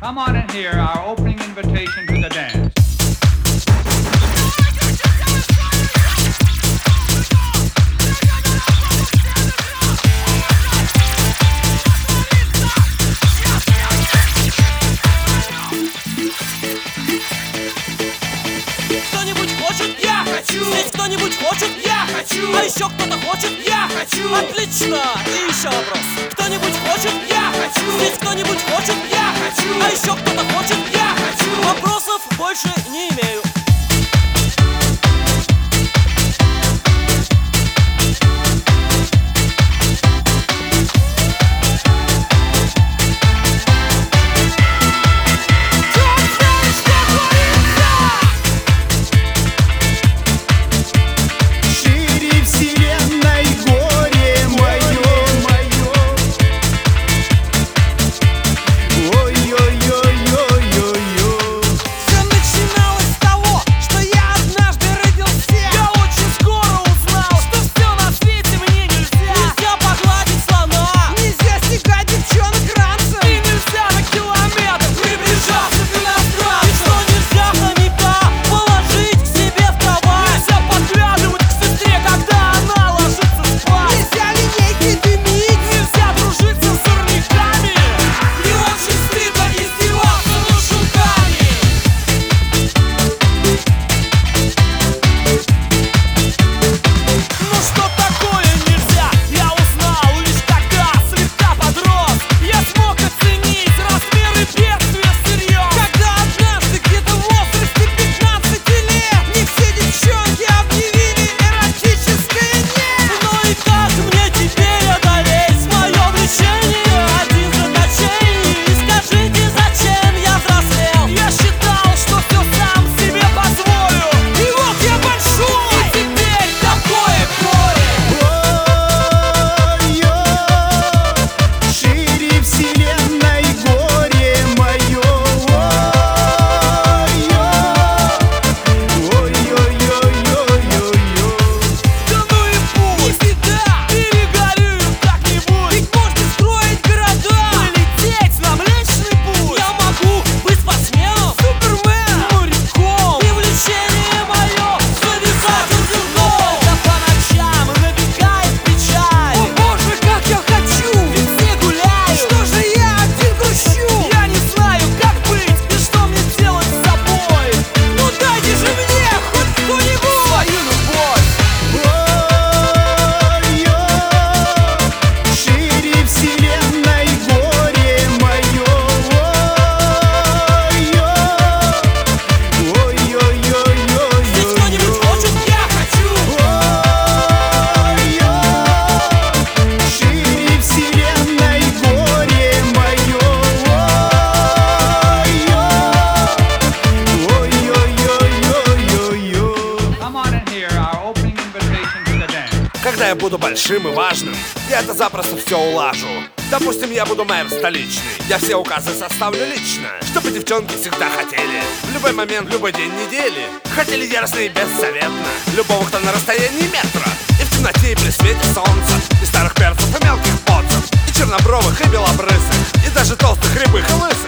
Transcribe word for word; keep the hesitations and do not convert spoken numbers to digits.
Come on and hear our opening invitation to the dance. Кто-нибудь хочет? Я хочу! Здесь кто-нибудь хочет? Я хочу! А еще кто-то хочет? Я хочу! Отлично! И еще вопрос. Кто-нибудь хочет? Я хочу! Здесь кто-нибудь хочет? Я хочу! А еще кто-то хочет? Я хочу! Вопросов больше не имею. Когда я буду большим и важным, я это запросто все улажу. Допустим, я буду мэр столичный, я все указы составлю лично, чтобы девчонки всегда хотели в любой момент, в любой день недели. Хотели яростно и беззаветно любого, кто на расстоянии метра. И в темноте, и при свете солнца, и старых перцев, и мелких поцев, и чернобровых, и белобрысых, и даже толстых, рябых и лысых.